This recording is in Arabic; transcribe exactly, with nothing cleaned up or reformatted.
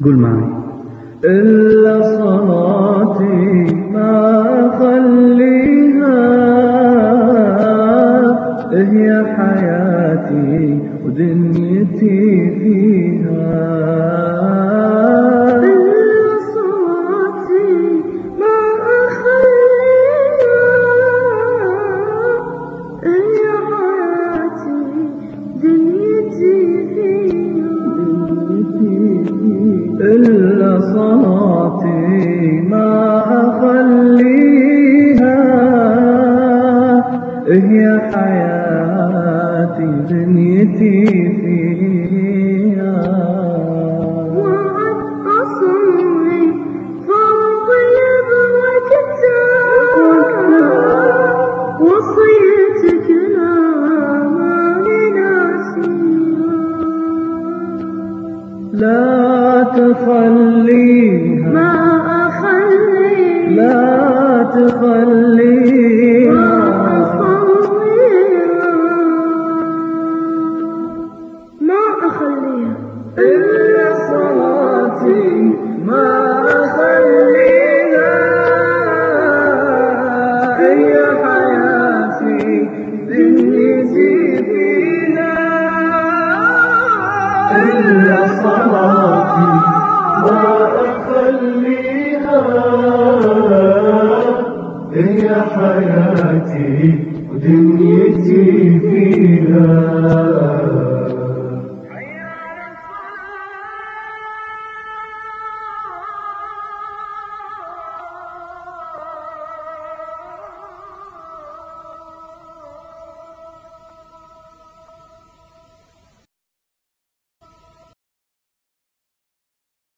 قول معي. إلا صلاتي ما أخليها، هي حياتي ودنيتي فيها. إلا صلاتي ما أخليها، هي حياتي دنيتي فيها. إلا صلاتي ما أخليها، هي حياتي دنيتي فيها. وعد أصلي فرضي بوقتها، وصيتك لا ماني ناسيها. لا تخليها ما أخليها، لا تخليها، ما أخليها، ما أخليها. إلا صلاتي ما أخليها، هي حياتي دنيتي فيها. إلا صلاتي ما أخليها، هي حياتي